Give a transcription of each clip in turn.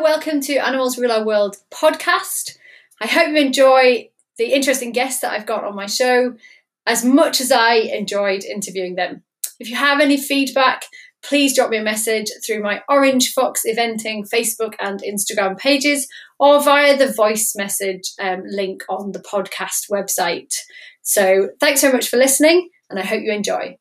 welcome to Animals Rule Our World podcast. I hope you enjoy the interesting guests that I've got on my show as much as I enjoyed interviewing them. If you have any feedback, please drop me a message through my Orange Fox Eventing Facebook and Instagram pages or via the voice message link on the podcast website. So thanks so much for listening, and I hope you enjoy.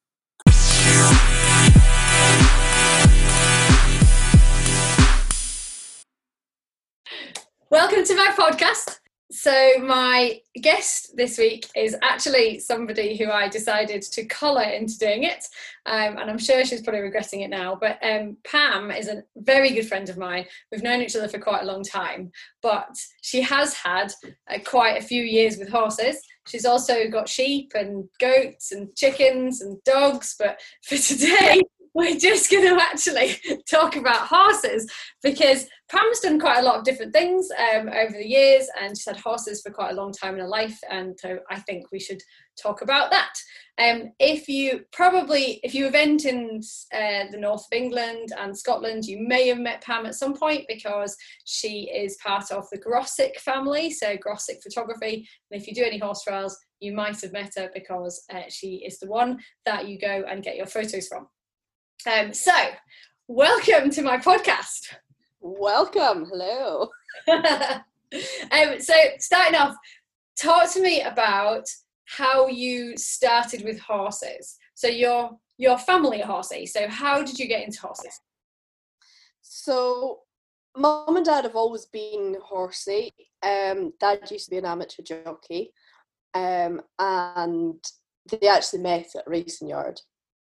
Welcome to my podcast. So my guest this week is actually somebody who I decided to collar into doing it, and I'm sure she's probably regretting it now, but Pam is a very good friend of mine. We've known each other for quite a long time, but she has had quite a few years with horses. She's also got sheep and goats and chickens and dogs, but for today we're just going to actually talk about horses, because Pam's done quite a lot of different things over the years, and she's had horses for quite a long time in her life, and so I think we should talk about that. If you event in the north of England and Scotland, you may have met Pam at some point, because she is part of the Grossick family, so Grossick Photography, and if you do any horse trials, you might have met her, because she is the one that you go and get your photos from. So, welcome to my podcast. Welcome. Hello. So, starting off, talk to me about how you started with horses. So, your family are horsey. So, how did you get into horses? So, Mum and Dad have always been horsey. Dad used to be an amateur jockey, and they actually met at a racing yard.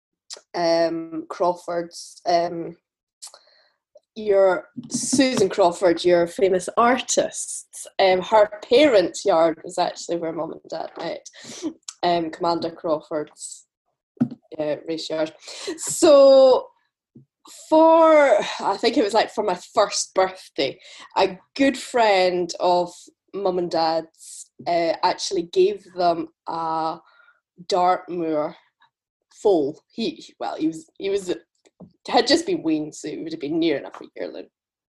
Crawford's, your Susan Crawford, your famous artist, her parents' yard was actually where Mum and Dad met, Commander Crawford's race yard. So I think it was like for my first birthday, a good friend of Mum and Dad's actually gave them a Dartmoor foal. He had just been weaned, so he would have been near enough a yearling.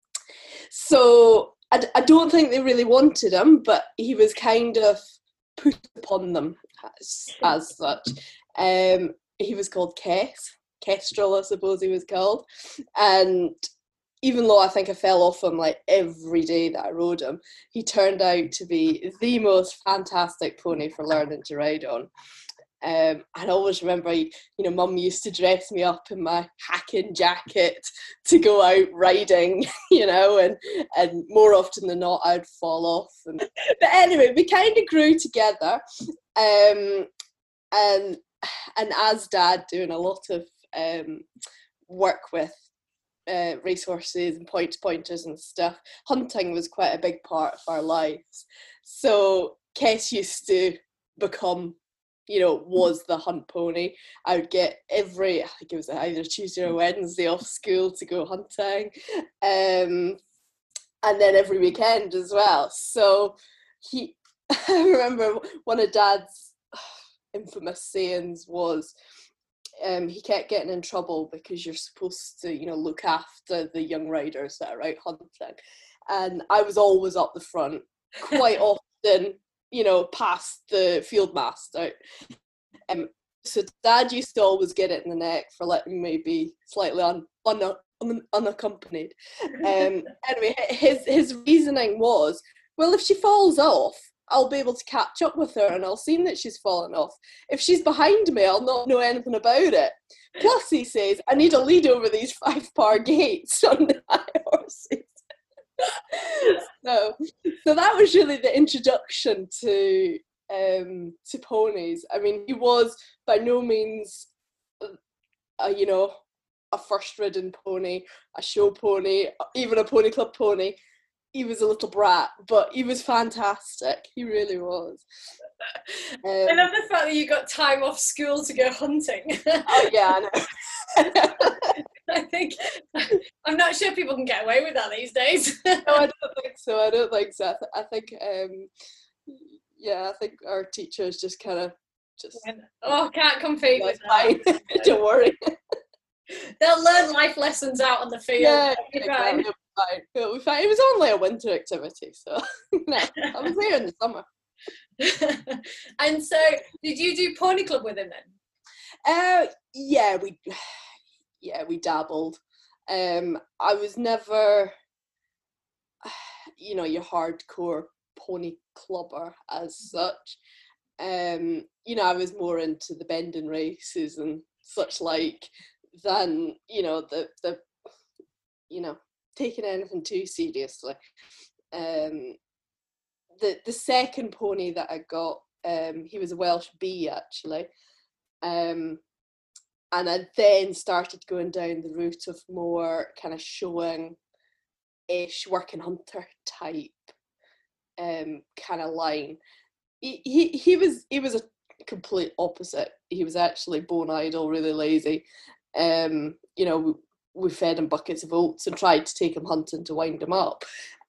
So I don't think they really wanted him, but he was kind of put upon them as such. He was called Kestrel, I suppose he was called. And even though I think I fell off him like every day that I rode him, he turned out to be the most fantastic pony for learning to ride on. I always remember, Mum used to dress me up in my hacking jacket to go out riding, and more often than not I'd fall off. But anyway, we kind of grew together, and as Dad doing a lot of work with racehorses and pointers and stuff, hunting was quite a big part of our lives. So Kes used to become, was the hunt pony. I would get I think it was either Tuesday or Wednesday off school to go hunting, and then every weekend as well. So I remember one of Dad's infamous sayings was, he kept getting in trouble because you're supposed to, look after the young riders that are out hunting, and I was always up the front, quite often, past the field master. So Dad used to always get it in the neck for letting me be slightly unaccompanied. Anyway, his reasoning was, well, if she falls off, I'll be able to catch up with her and I'll see that she's fallen off. If she's behind me, I'll not know anything about it. Plus, he says, I need a lead over these 5-par gates on the high horses. So that was really the introduction to ponies. I mean, he was by no means a first ridden pony, a show pony, even a pony club pony. He was a little brat, but he was fantastic. He really was. I love the fact that you got time off school to go hunting. Oh yeah, I know. I'm not sure people can get away with that these days. No, I don't think so. I think I think our teachers just kind of can't compete with that. Don't worry. They'll learn life lessons out on the field. Yeah, exactly. fine. It'll be fine. It was only a winter activity, so no, I was there in the summer. And so, did you do pony club with him then? Yeah, we dabbled. I was never, your hardcore pony clubber as such. I was more into the bending races and such like than the taking anything too seriously. The second pony that I got, he was a Welsh bee actually, and I then started going down the route of more kind of showing-ish working hunter type kind of line. He was a complete opposite. He was actually bone idle, really lazy. We fed him buckets of oats and tried to take him hunting to wind him up.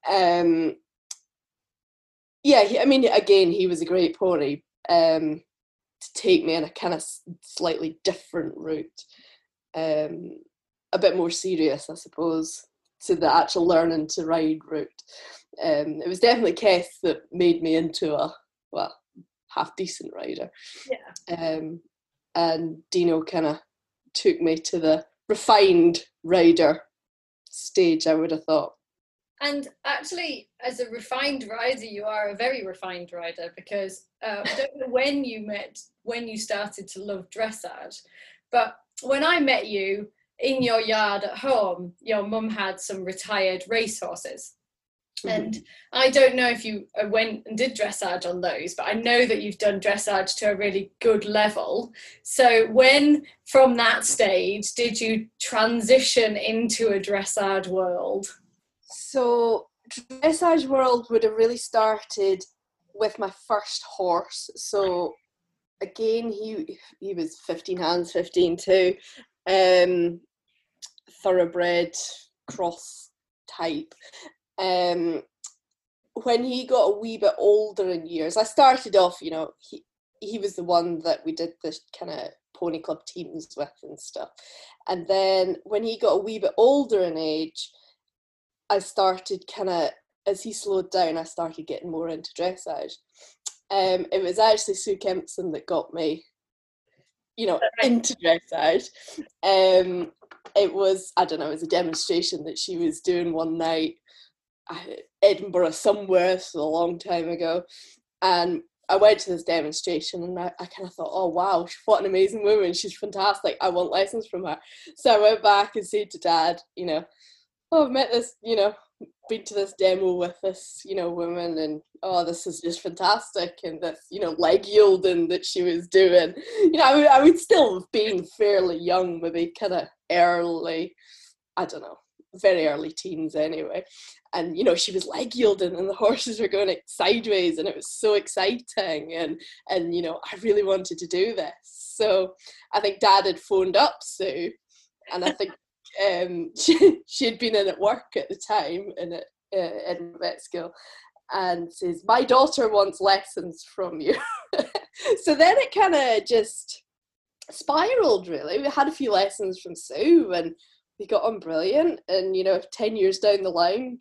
Again, he was a great pony to take me in a kind of slightly different route, a bit more serious, I suppose, to the actual learning to ride route. It was definitely Keth that made me into a half decent rider. Yeah. And Dino kind of took me to the refined rider stage, I would have thought. And actually, as a refined rider, you are a very refined rider, because I don't know when you started to love dressage, but when I met you in your yard at home, your mum had some retired racehorses. And I don't know if you went and did dressage on those, but I know that you've done dressage to a really good level. So when, from that stage, did you transition into a dressage world? So dressage world would have really started with my first horse. So again, he was 15 hands, 15 too, thoroughbred cross type. When he got a wee bit older in years, I started off, he was the one that we did this kind of pony club teams with and stuff. And then when he got a wee bit older in age, I started as he slowed down, I started getting more into dressage. It was actually Sue Kempson that got me, into dressage. It was a demonstration that she was doing one night, Edinburgh somewhere, so a long time ago, and I went to this demonstration and I kind of thought, oh wow, what an amazing woman, she's fantastic, I want lessons from her. So I went back and said to Dad, I've met this, been to this demo with this, woman, and this is just fantastic, and this, leg yielding that she was doing, I would still have been fairly young, maybe kind of early, I don't know, very early teens anyway, and she was leg yielding and the horses were going sideways and it was so exciting, and I really wanted to do this. So I think Dad had phoned up Sue, and I think she had been in at work at the time in Edinburgh Vet School, and says, my daughter wants lessons from you. So then it kind of just spiraled, really. We had a few lessons from Sue and we got on brilliant, and 10 years down the line,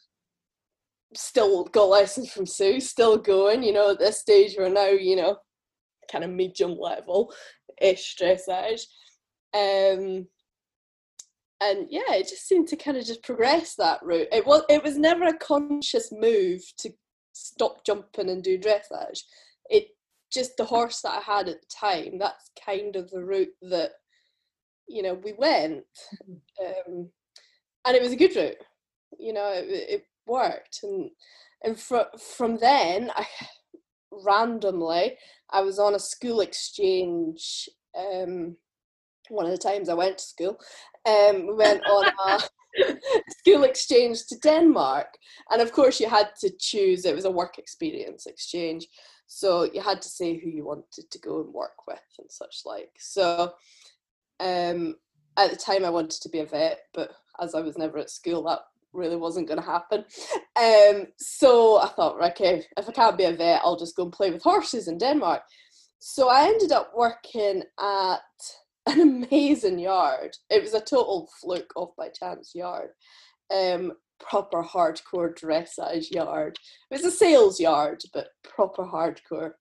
still got lessons from Sue, still going. At this stage we're now kind of medium level ish dressage, and yeah, it just seemed to kind of just progress that route. It was never a conscious move to stop jumping and do dressage. It just, the horse that I had at the time, that's kind of the route that we went, and it was a good route. It worked, and from then, randomly, I was on a school exchange. One of the times I went to school, we went on a school exchange to Denmark, and of course you had to choose. It was a work experience exchange, so you had to say who you wanted to go and work with and such like. So at the time I wanted to be a vet, but as I was never at school, that really wasn't going to happen. So I thought, okay, if I can't be a vet, I'll just go and play with horses in Denmark. So I ended up working at an amazing yard. It was a total fluke, off by chance yard. proper hardcore dressage yard. It was a sales yard, but proper hardcore.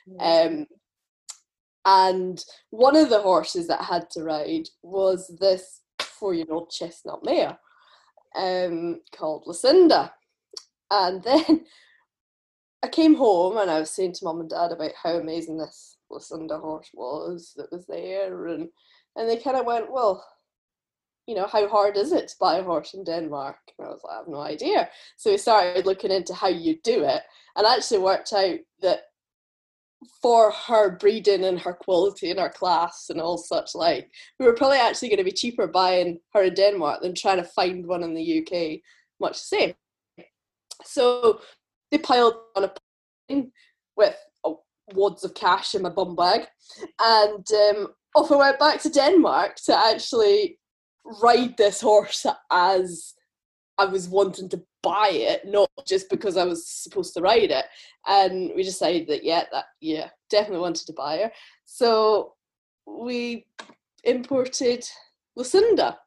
And one of the horses that I had to ride was this 4-year-old chestnut mare called Lucinda. And then I came home and I was saying to Mum and Dad about how amazing this Lucinda horse was that was there. And they kind of went, well, how hard is it to buy a horse in Denmark? And I was like, I have no idea. So we started looking into how you do it, and actually worked out that for her breeding and her quality and her class and all such like, we were probably actually going to be cheaper buying her in Denmark than trying to find one in the UK, much the same. So they piled on a plane with wads of cash in my bum bag, and off I went back to Denmark to actually ride this horse as I was wanting to buy it, not just because I was supposed to ride it. And we decided that definitely wanted to buy her. So we imported Lucinda.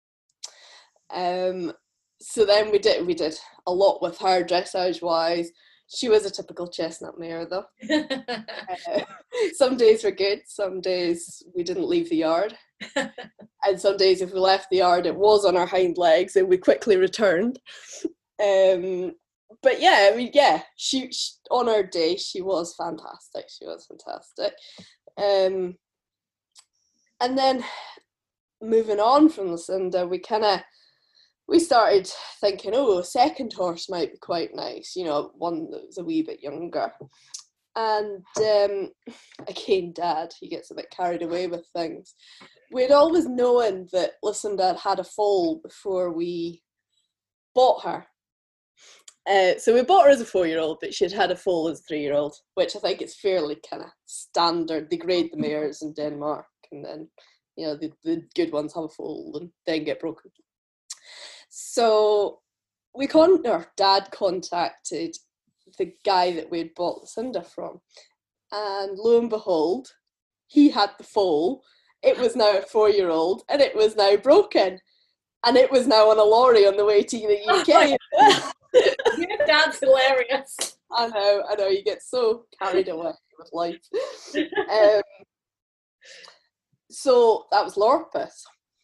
So then we did a lot with her dressage wise. She was a typical chestnut mare though. Some days were good, some days we didn't leave the yard. And some days if we left the yard it was on our hind legs and we quickly returned. But she on her day she was fantastic. And then moving on from Lucinda, we started thinking, a second horse might be quite nice, one that was a wee bit younger. And again, Dad, he gets a bit carried away with things. We'd always known that Lucinda had a foal before we bought her. So we bought her as a 4-year-old, but she'd had a foal as a 3-year-old, which I think is fairly kind of standard. They grade the mares in Denmark, and then, the good ones have a foal and then get broken. So Dad contacted the guy that we'd bought Lucinda from, and lo and behold, he had the foal. It was now a 4-year-old, and it was now broken, and it was now on a lorry on the way to the UK. Your dad's hilarious. I know, you get so carried away with life. So that was Lorpus.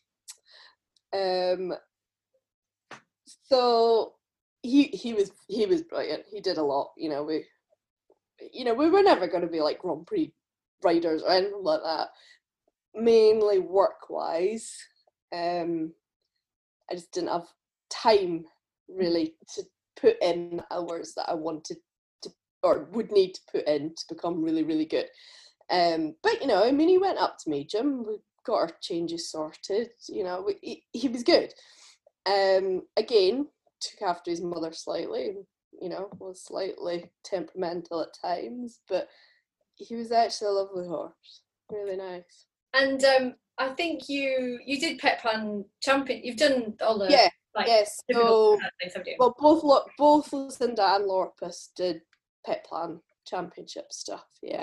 So he was brilliant. He did a lot. We were never going to be like Grand Prix riders or anything like that. Mainly work-wise, I just didn't have time really to put in hours that I wanted to or would need to put in to become really, really good. But he went up to me, Jim. We got our changes sorted. He was good. Again, took after his mother slightly. Was slightly temperamental at times, but he was actually a lovely horse. Really nice. And I think you did Pet Plan Champion. You've done all the yes. So both Lucinda and Lorpus did Pet Plan Championship stuff. Yeah.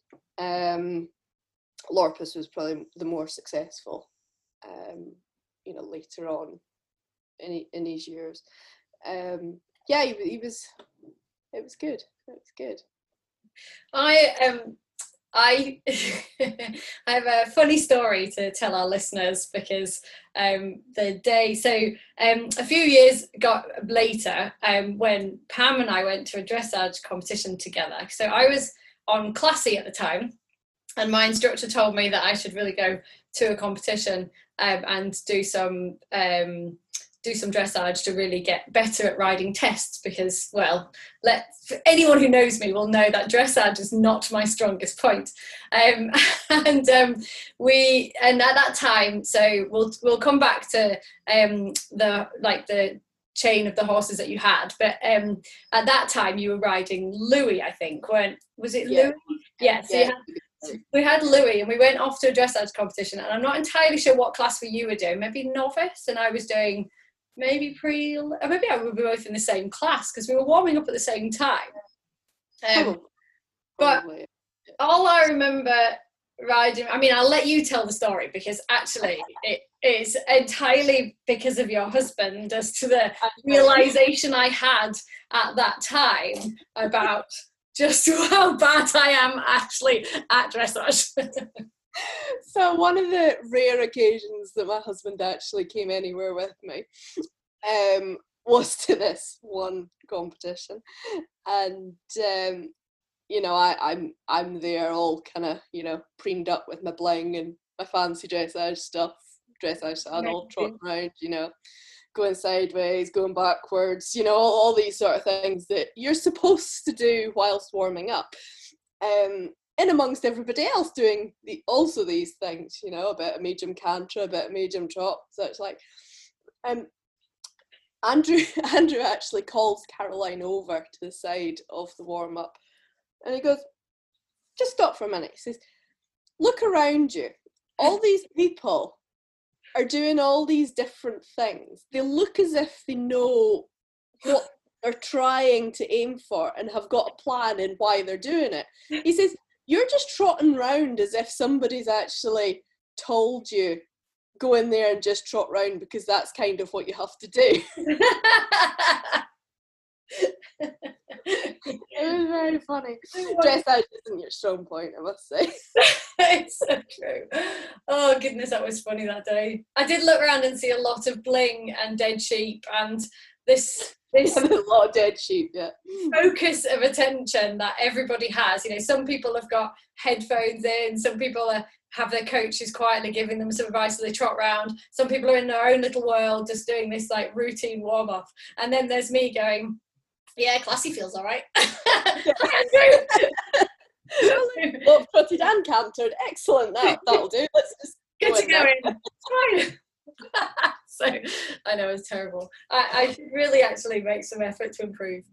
Lorpus was probably the more successful. Later on in his years. He was. It was good. I have a funny story to tell our listeners because a few years later when Pam and I went to a dressage competition together. So I was on Classy at the time, and my instructor told me that I should really go to a competition and do some dressage to really get better at riding tests because, anyone who knows me will know that dressage is not my strongest point. And at that time, so we'll come back to the chain of the horses that you had, but at that time you were riding Louis, I think. Was it Louis? Yeah. We had Louis, and we went off to a dressage competition, and I'm not entirely sure what class you were doing. Maybe novice, and I was doing maybe maybe I would be both in the same class because we were warming up at the same time. But all I remember riding, I'll let you tell the story because actually is entirely because of your husband, as to the realization I had at that time about just how bad I am actually at dressage. So one of the rare occasions that my husband actually came anywhere with me was to this one competition, and you know, I'm there all kind of, you know, preened up with my bling and my fancy dressage stuff, dressage and all trotting around, you know, going sideways, going backwards, you know, all these sort of things that you're supposed to do whilst warming up. In amongst everybody else doing also these things, you know, a bit of medium canter, a bit of medium trot, such like. Andrew actually calls Caroline over to the side of the warm up, and he goes, "Just stop for a minute." He says, "Look around you. All these people are doing all these different things. They look as if they know what they're trying to aim for and have got a plan in why they're doing it." He says, "You're just trotting round as if somebody's actually told you, go in there and just trot round because that's kind of what you have to do." It was very funny. Dressage isn't your strong point, I must say. It's so true. Oh goodness, that was funny that day. I did look around and see a lot of bling and dead sheep, and this There's a lot of dead sheep, yeah. Focus of attention that everybody has. You know, some people have got headphones in, some people have their coaches quietly giving them some advice as they trot round. Some people are in their own little world just doing this like routine warm up. And then there's me going, yeah, classy feels all right. Well, trotted and cantered. Excellent. That'll do. Let's just good to go in. It's fine. So I know it's terrible. I should really actually make some effort to improve.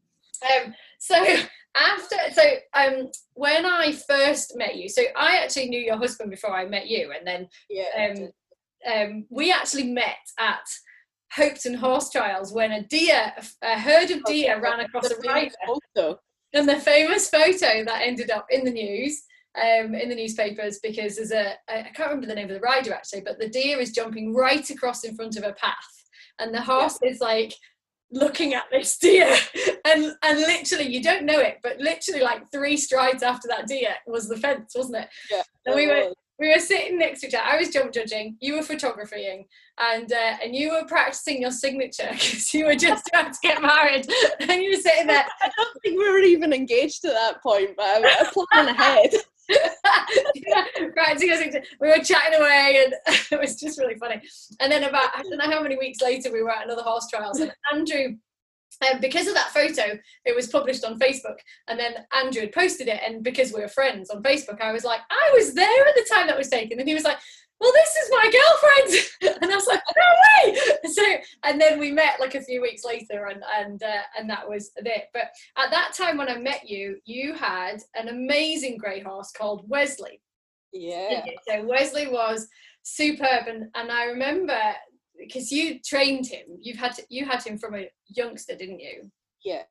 When I first met you, so I actually knew your husband before I met you, and then we actually met at Hopetoun Horse Trials when a herd of deer ran across a rider. And the famous photo that ended up in the news, in the newspapers, because there's I can't remember the name of the rider actually, but the deer is jumping right across in front of a path, and the horse is like looking at this deer, and literally, you don't know it, but literally like 3 strides after that deer was the fence, wasn't it? Yeah. And we were sitting next to each other. I was jump judging, you were photographing, and you were practicing your signature because you were just about to get married, and you were sitting there. I don't think we were even engaged at that point, but I was planning ahead. Practicing your signature. We were chatting away, and it was just really funny. And then about, I don't know how many weeks later, we were at another horse trials, and Andrew, because of that photo, it was published on Facebook, and then Andrew had posted it, and because we were friends on Facebook, I was like, I was there at the time that was taken, and he was like, well, this is my girlfriend, and I was like, no way. So, and then we met like a few weeks later, and that was it. But at that time when I met you, you had an amazing grey horse called Wesley. Yeah. So Wesley was superb, and I remember, because you trained him, you had him from a youngster, didn't you? Yeah.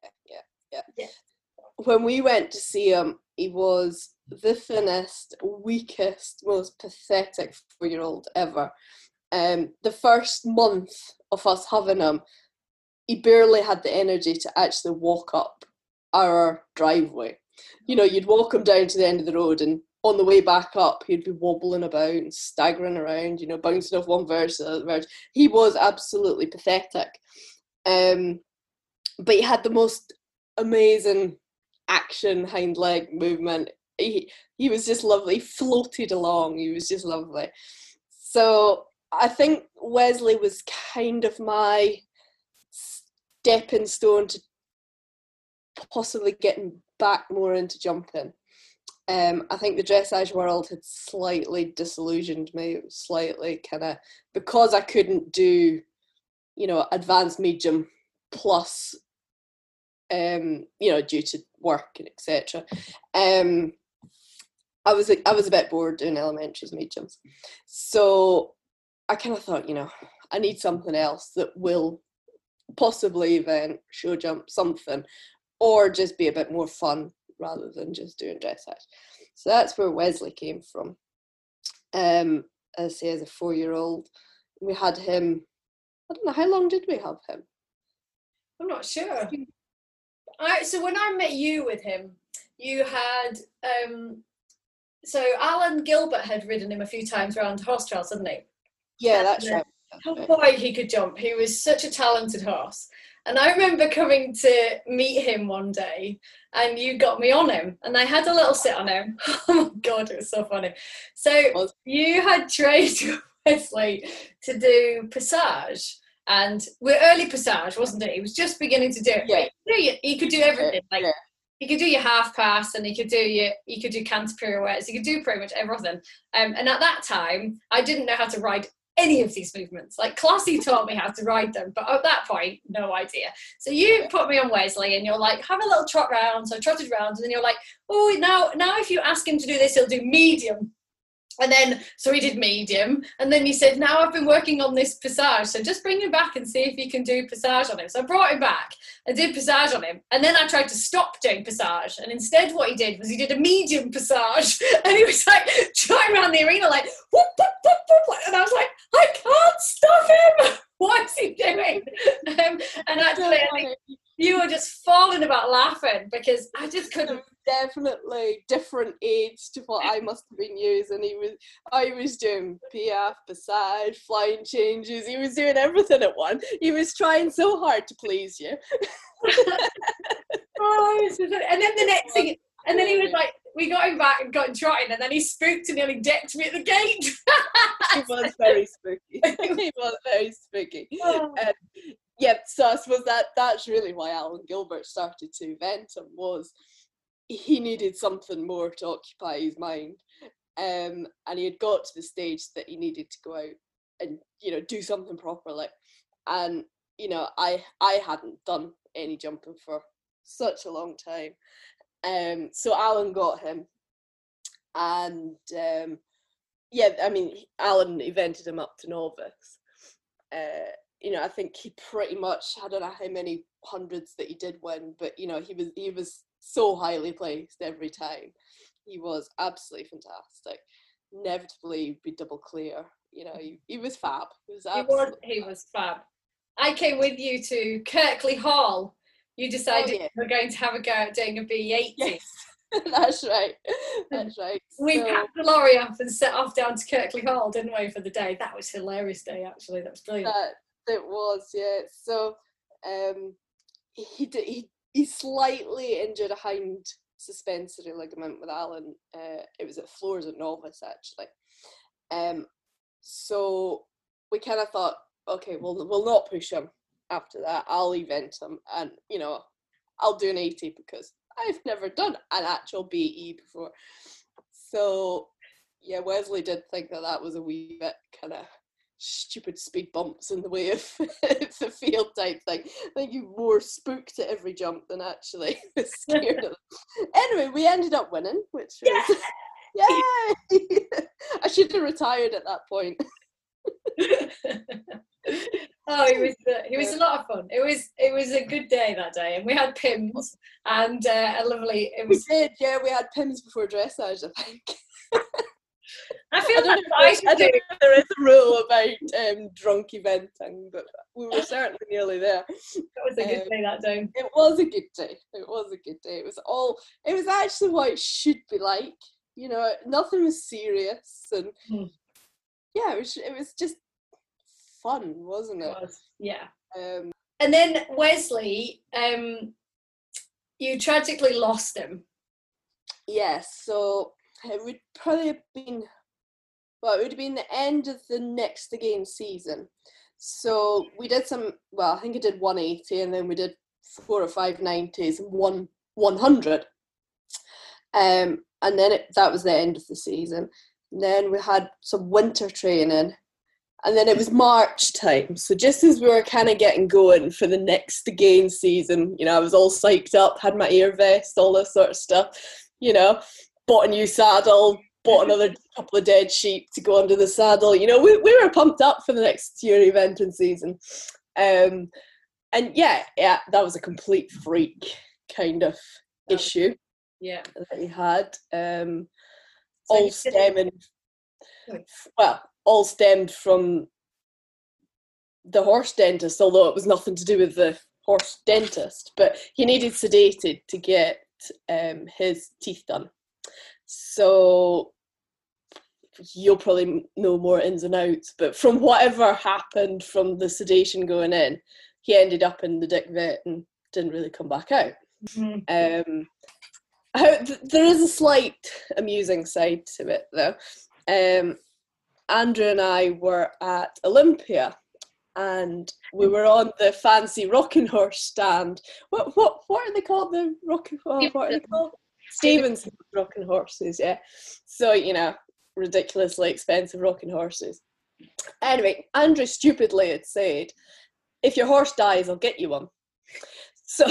When we went to see him, he was the thinnest, weakest, most pathetic 4-year-old ever. The first month of us having him, he barely had the energy to actually walk up our driveway. You know, you'd walk him down to the end of the road, and on the way back up, he'd be wobbling about and staggering around, you know, bouncing off one verge to the other verge. He was absolutely pathetic. But he had the most amazing action hind leg movement. He was just lovely. He floated along. He was just lovely. So I think Wesley was kind of my stepping stone to possibly getting back more into jumping. I think the dressage world had slightly disillusioned me. It was slightly kind of, because I couldn't do, you know, advanced medium plus, you know, due to work and etc. I was a bit bored doing elementaries mediums. So I kind of thought, you know, I need something else that will possibly event, show jump, something, or just be a bit more fun rather than just doing dressage. So that's where Wesley came from. As I say, as a 4-year-old, we had him, I don't know, how long did we have him? I'm not sure. So when I met you with him, you had, so Alan Gilbert had ridden him a few times around horse trials, hadn't he? Yeah, that's right. Oh boy, he could jump. He was such a talented horse. And I remember coming to meet him one day and you got me on him and I had a little sit on him. Oh my God, it was so funny. So you had trained Wesley to do passage, and we're early passage, wasn't it? He was just beginning to do it. Yeah. He could do everything. Like he could do your half pass and he could do canter pirouettes. He could do pretty much everything. And at that time, I didn't know how to ride any of these movements. Like Classy taught me how to ride them, but at that point, no idea. So you put me on Wesley and you're like, have a little trot round. So I trotted round and then you're like, oh, now if you ask him to do this, he'll do medium. And then, so he did medium. And then you said, now I've been working on this passage. So just bring him back and see if you can do passage on him. So I brought him back and did passage on him. And then I tried to stop doing passage. And instead what he did was he did a medium passage. And he was like trying around the arena like, whoop, whoop, whoop, whoop. And I was like, I can't stop him. What is he doing? And actually, I think you were just falling about laughing because I just couldn't. Definitely different age to what I must have been using. I was doing piaffe, passage, flying changes. He was doing everything at once. He was trying so hard to please you. And then the next thing, and then he was like, we got him back and got him trotting, and then he spooked and nearly decked me at the gate. He was very spooky. He was very spooky. Yeah, so I suppose that's really why Alan Gilbert started to event him, was he needed something more to occupy his mind, and he had got to the stage that he needed to go out and do something properly. And I hadn't done any jumping for such a long time, so Alan got him, and I mean Alan evented him up to novice. I think he pretty much, I don't know how many hundreds that he did win, but he was so highly placed every time. He was absolutely fantastic. Inevitably be double clear. He was fab. He was fab. I came with you to Kirkley Hall. You decided you were going to have a go at doing a B80. Yes. That's right. That's right. We packed the lorry up and set off down to Kirkley Hall, didn't we, for the day? That was a hilarious day, actually. That was brilliant. It was, yeah. So he slightly injured a hind suspensory ligament with Alan. It was at floors at novice, actually. So we kind of thought, okay, we'll not push him after that. I'll event him, and I'll do an 80 because I've never done an actual BE before. So yeah, Wesley did think that was a wee bit kind of stupid speed bumps in the way of the field type thing. I think you more spooked at every jump than actually was scared of them. Anyway, we ended up winning, which was yay! I should have retired at that point. Oh, he was a lot of fun. It was a good day that day, and we had Pims and a lovely. We did, yeah. We had Pims before dressage, I think. I don't know if there is a rule about drunk eventing, but we were certainly nearly there. That was a good day that day. It was a good day. It was a good day. It was actually what it should be like. Nothing was serious, and yeah, it was just fun, wasn't it? It was, yeah. And then Wesley, you tragically lost him. Yes, so it would probably have been, it would have been the end of the next again season. So we did I think I did 180, and then we did 4 or 5 90s and 100. And then that was the end of the season. And then we had some winter training, and then it was March time. So just as we were kind of getting going for the next again season, I was all psyched up, had my ear vest, all this sort of stuff, bought a new saddle, bought another couple of dead sheep to go under the saddle. We were pumped up for the next year eventing season. And yeah, that was a complete freak kind of issue. Yeah. That he had. All stemmed from the horse dentist, although it was nothing to do with the horse dentist, but he needed sedated to get his teeth done. So you'll probably know more ins and outs, but from whatever happened from the sedation going in, he ended up in the Dick Vet and didn't really come back out. Mm-hmm. There is a slight amusing side to it, though. Andrew and I were at Olympia, and we were on the fancy rocking horse stand. What are they called? The rocking horse? What are they called? Stevenson rocking horses. Yeah. So ridiculously expensive rocking horses. Anyway, Andrew stupidly had said, "If your horse dies, I'll get you one." So.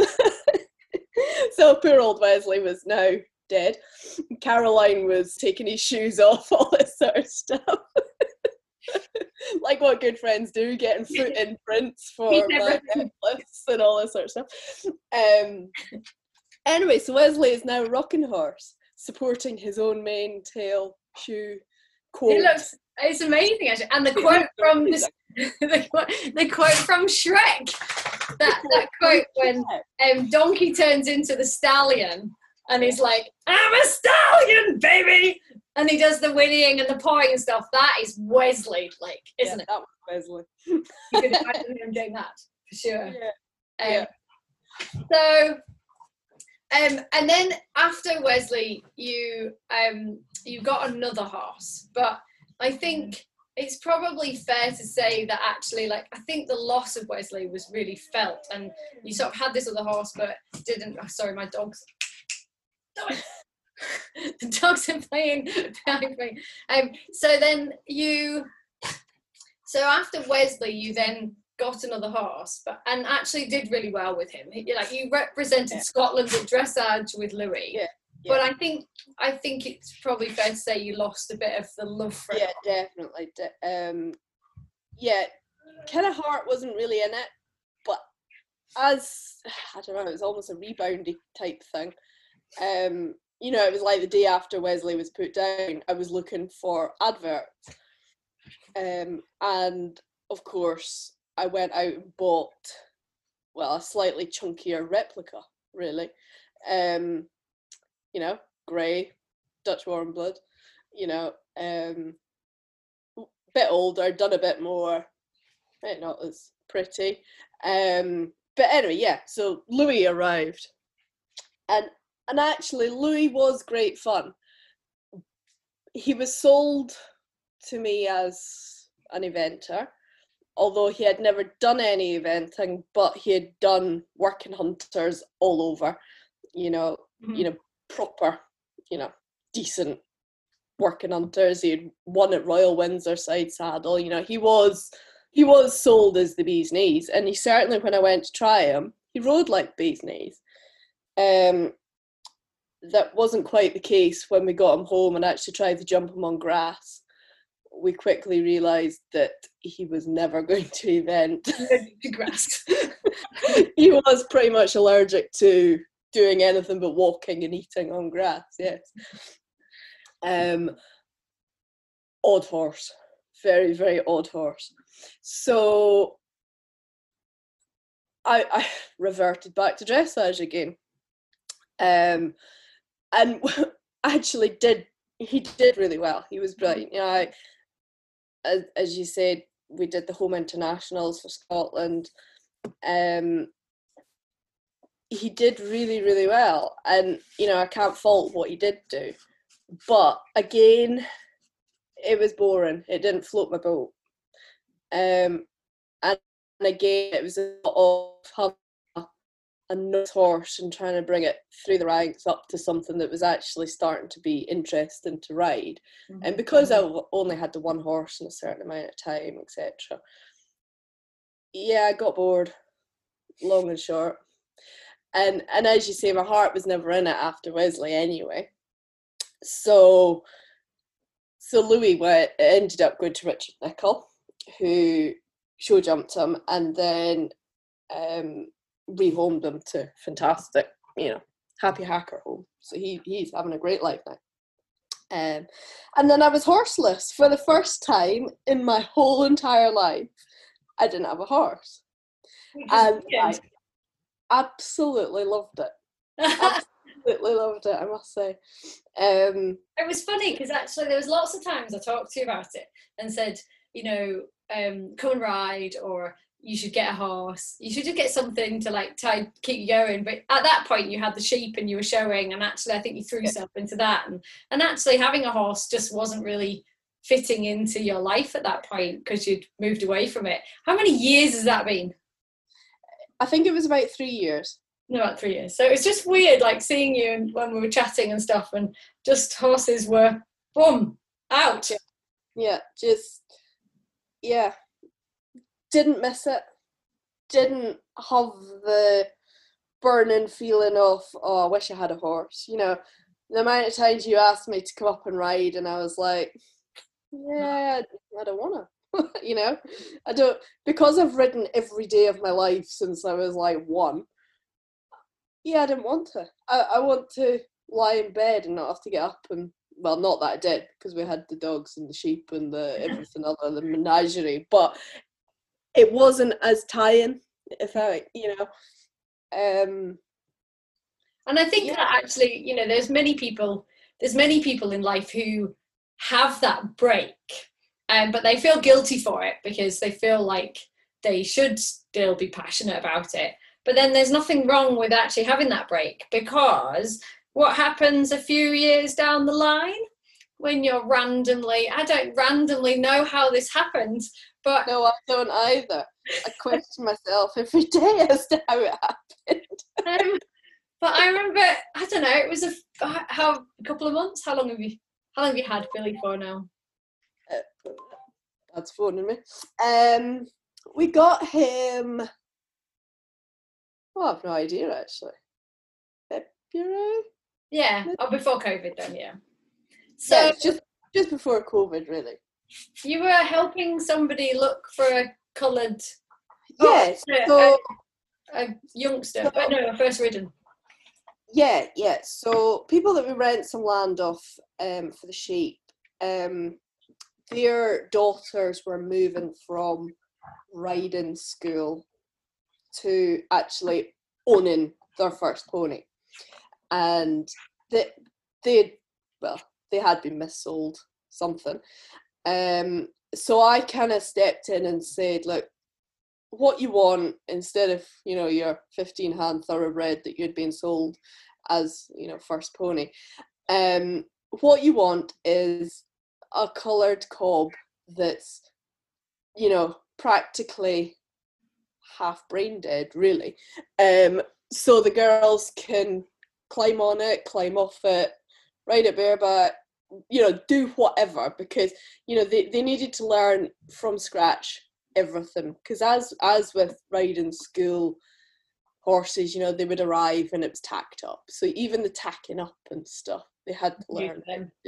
So poor old Wesley was now dead. Caroline was taking his shoes off, all this sort of stuff. Like what good friends do, getting foot imprints for my necklace and all this sort of stuff. Anyway, so Wesley is now a rocking horse, supporting his own mane, tail, shoe, coat. It's amazing, actually. And the quote from the quote from Shrek, that quote when Donkey turns into the stallion and he's like, "I'm a stallion, baby," and he does the whinnying and the pawing and stuff. That is Wesley, like, isn't it? That was Wesley. You could imagine him doing that for sure. Yeah. So, and then after Wesley, you got another horse, but I think it's probably fair to say that actually, like, I think the loss of Wesley was really felt, and you sort of had this other horse, but didn't. Oh, sorry, my dogs. The dogs are playing behind me. So after Wesley, you then got another horse, and actually did really well with him. You represented Scotland at dressage with Louis. Yeah. But I think it's probably fair to say you lost a bit of the love for it. Yeah, definitely. Kind of Heart wasn't really in it, but as I don't know, it was almost a reboundy type thing. It was like the day after Wesley was put down, I was looking for adverts, and of course I went out and bought, a slightly chunkier replica, really. Grey, Dutch warm blood, bit older, done a bit more, not as pretty. But anyway, so Louis arrived. And actually, Louis was great fun. He was sold to me as an eventer, although he had never done any eventing, but he had done working hunters all over, proper, decent working hunters. He had won at Royal Windsor Side Saddle. He was sold as the bee's knees, and he certainly, when I went to try him, he rode like bee's knees. That wasn't quite the case when we got him home and actually tried to jump him on grass. We quickly realised that he was never going to event. To grass. He was pretty much allergic to doing anything but walking and eating on grass, yes. Odd horse. Very, very odd horse. So I reverted back to dressage again. And actually he did really well. He was brilliant. As you said, we did the home internationals for Scotland. He did really, really well. And, I can't fault what he did do. But again, it was boring. It didn't float my boat. And again, it was a lot of having a nice horse and trying to bring it through the ranks up to something that was actually starting to be interesting to ride. Mm-hmm. And because I only had the one horse in a certain amount of time, etc., I got bored, long and short. And as you say, my heart was never in it after Wesley anyway. So Louis ended up going to Richard Nicol, who show jumped him, and then rehomed him to fantastic, happy hacker home. So he's having a great life now. And then I was horseless for the first time in my whole entire life. I didn't have a horse. Which is And weird. I absolutely loved it. Absolutely loved it, I must say. It was funny because actually there was lots of times I talked to you about it and said, come and ride, or you should get a horse. You should just get something to like keep you going. But at that point you had the sheep and you were showing, and actually I think you threw yourself into that. And actually having a horse just wasn't really fitting into your life at that point because you'd moved away from it. How many years has that been? I think it was about 3 years. No, about 3 years. So it was just weird, like seeing you and when we were chatting and stuff, and just horses were boom out. Yeah, didn't miss it. Didn't have the burning feeling of, oh, I wish I had a horse. You know, the amount of times you asked me to come up and ride, and I was like, yeah, I don't want to. You know, I don't, because I've ridden every day of my life since I was like 1. Yeah, I didn't want to. I want to lie in bed and not have to get up and, well, not that I did, because we had the dogs and the sheep and the everything other, the menagerie, but it wasn't as tying, if I, and I think that actually, there's many people in life who have that break, but they feel guilty for it because they feel like they should still be passionate about it. But then there's nothing wrong with actually having that break, because what happens a few years down the line when you're I don't randomly know how this happens, but... No, I don't either. I question myself every day as to how it happened. But I remember, I don't know, it was a couple of months. How long have you had Billy for now? That's phoning me. We got him... Oh, I have no idea, actually. February? Yeah, before COVID then, yeah. So yeah, it's just before COVID, really. You were helping somebody look for a coloured... Yes, a youngster, but no, a first ridden. Yeah. So people that we rent some land off for the sheep, their daughters were moving from riding school to actually owning their first pony, and they had been missold something. So I kind of stepped in and said, look, what you want, instead of your 15-hand thoroughbred that you'd been sold as first pony, what you want is a coloured cob that's practically half brain dead, really, so the girls can climb on it, climb off it, ride it bareback, do whatever, because they needed to learn from scratch everything, because as with riding school horses, they would arrive and it was tacked up, so even the tacking up and stuff they had to learn.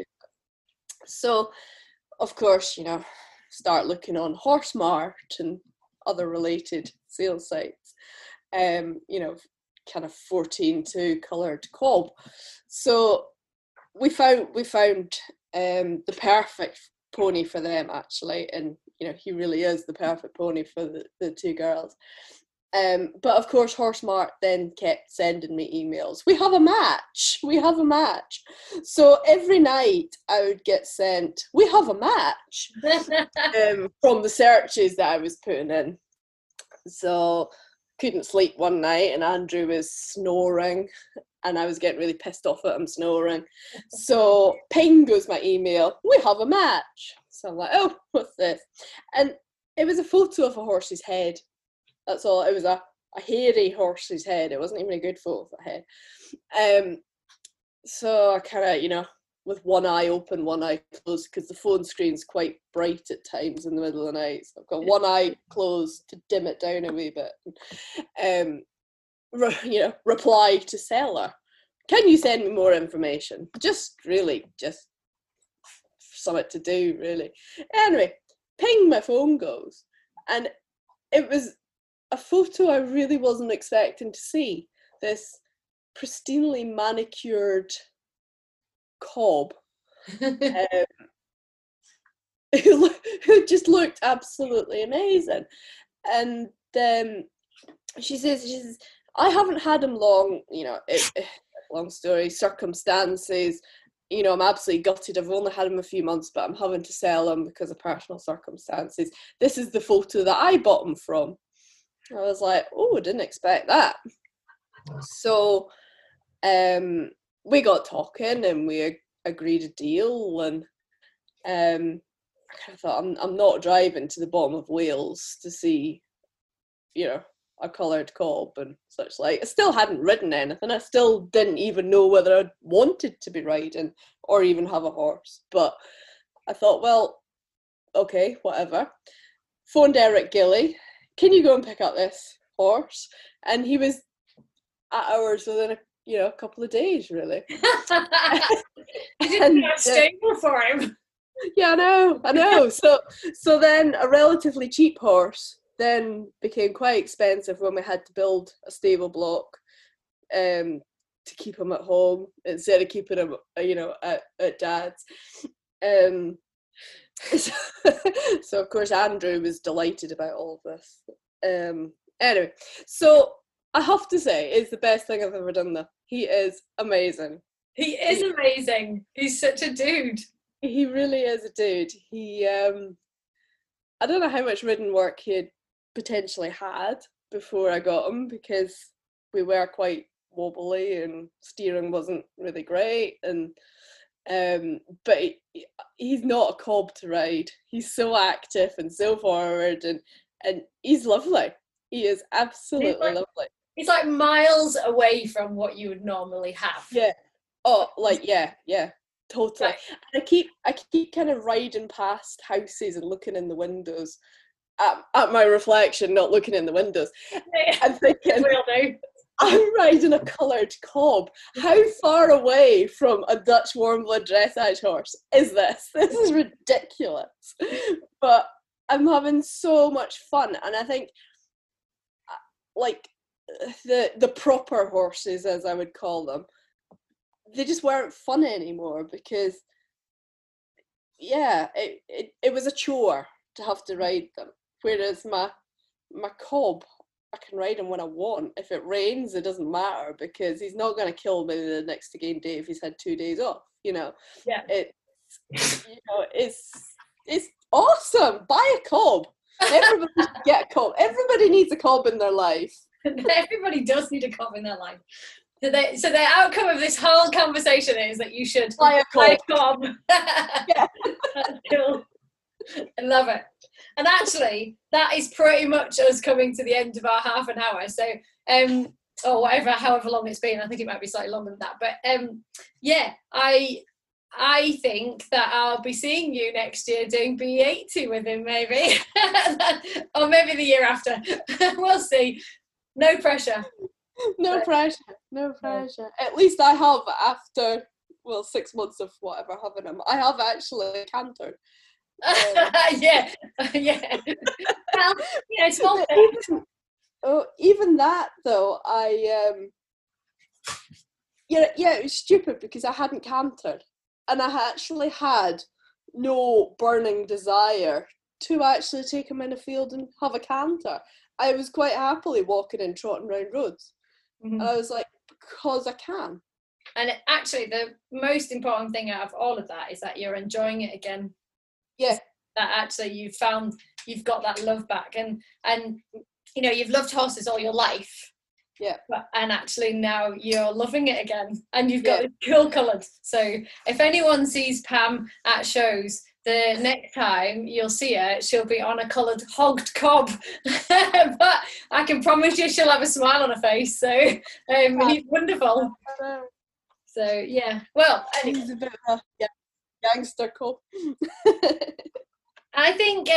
So of course start looking on Horsemart and other related sales sites, kind of 14-2 coloured cob. So we found the perfect pony for them, actually, and he really is the perfect pony for the two girls. But of course Horsemart then kept sending me emails. We have a match. So every night I would get sent, we have a match, from the searches that I was putting in. So couldn't sleep one night and Andrew was snoring and I was getting really pissed off at him snoring. So ping goes my email, we have a match. So I'm like, oh, what's this? And it was a photo of a horse's head. That's all. It was a hairy horse's head. It wasn't even a good photo of a head. So I kind of, with one eye open, one eye closed, because the phone screen's quite bright at times in the middle of the night. So I've got one eye closed to dim it down a wee bit. Reply to seller, can you send me more information? Just something to do, really. Anyway, ping, my phone goes. And it was a photo I really wasn't expecting to see. This pristinely manicured cob who just looked absolutely amazing. And she says, I haven't had him long, long story, circumstances, I'm absolutely gutted. I've only had him a few months, but I'm having to sell him because of personal circumstances. This is the photo that I bought him from. I was like, oh, I didn't expect that. So we got talking and we agreed a deal, and I kind of thought, I'm not driving to the bottom of Wales to see, a coloured cob and such like. I still hadn't ridden anything. I still didn't even know whether I wanted to be riding or even have a horse. But I thought, well, okay, whatever. Phoned Eric Gilly, can you go and pick up this horse? And he was at ours within a couple of days, really. You didn't have stable for him. Yeah, I know. So then a relatively cheap horse then became quite expensive when we had to build a stable block to keep him at home instead of keeping him, at Dad's. So of course Andrew was delighted about all of this. Anyway, so I have to say, it's the best thing I've ever done though. He is amazing. He is amazing. He's such a dude. He really is a dude. He, I don't know how much ridden work he had potentially had before I got him, because we were quite wobbly and steering wasn't really great. And but he's not a cob to ride. He's so active and so forward, and he's lovely. He is absolutely lovely. He's like miles away from what you would normally have. Yeah. Oh, yeah. Totally. Right. And I keep kind of riding past houses and looking in the windows at my reflection, not looking in the windows. I'm thinking, I'm riding a coloured cob. How far away from a Dutch warm blood dressage horse is this? This is ridiculous. But I'm having so much fun, and I think like the proper horses, as I would call them, they just weren't fun anymore, because it was a chore to have to ride them, whereas my cob, I can ride him when I want. If it rains, it doesn't matter, because he's not going to kill me the next game day if he's had 2 days off. It's awesome. Buy a cob. Everybody should get a cob. Everybody needs a cob in their life. Everybody does need a cob in their life. So the outcome of this whole conversation is that you should buy a cob. Yeah. That's cool. I love it. And actually, that is pretty much us coming to the end of our half an hour. So, or however long it's been. I think it might be slightly longer than that. But I think that I'll be seeing you next year doing B80 with him, maybe, or maybe the year after. We'll see. No pressure. No pressure. At least I have, after 6 months of whatever having him, I have actually cantered. Yeah. Well, small thing. Even that though, it was stupid because I hadn't cantered, and I actually had no burning desire to actually take him in a field and have a canter. I was quite happily walking and trotting around roads. Mm-hmm. And I was like, because I can. And actually, the most important thing out of all of that is that you're enjoying it again. Yeah. That actually you've got that love back, and you've loved horses all your life. Yeah. And actually now you're loving it again, and you've got it cool coloured. So if anyone sees Pam at shows, the next time you'll see her, she'll be on a coloured hogged cob. But I can promise you she'll have a smile on her face. So he's wonderful. So yeah. Well, anyway. He's a bit of a gangster cob. I think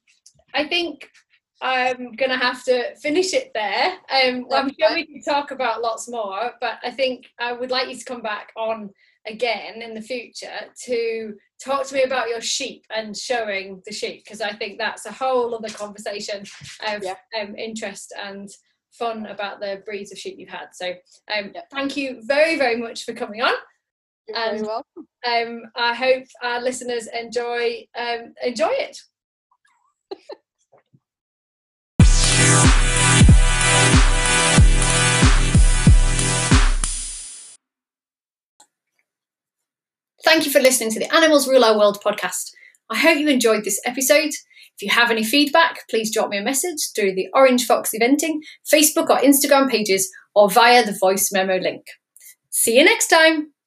I'm going to have to finish it there. I'm sure we can talk about lots more, but I think I would like you to come back on again in the future to talk to me about your sheep and showing the sheep, because I think that's a whole other conversation of interest and fun about the breeds of sheep you've had. So thank you very, very much for coming on. You're very welcome. I hope our listeners enjoy it. Thank you for listening to the Animals Rule Our World podcast. I hope you enjoyed this episode. If you have any feedback, please drop me a message through the Orange Fox Eventing Facebook or Instagram pages or via the voice memo link. See you next time.